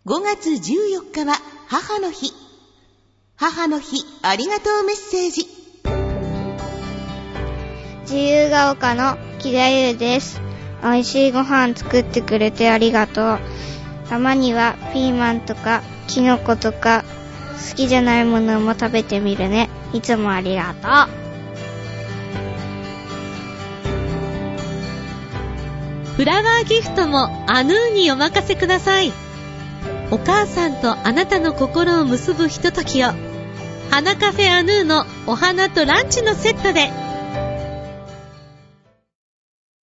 5月14日は母の日。母の日ありがとうメッセージ。 自由が丘の木田優です。美味しいご飯作ってくれてありがとう。たまにはピーマンとかキノコとか好きじゃないものも食べてみるね。いつもありがとう。フラワーギフトもアヌーにお任せください。お母さんとあなたの心を結ぶひとときを。花カフェアヌーのお花とランチのセットで。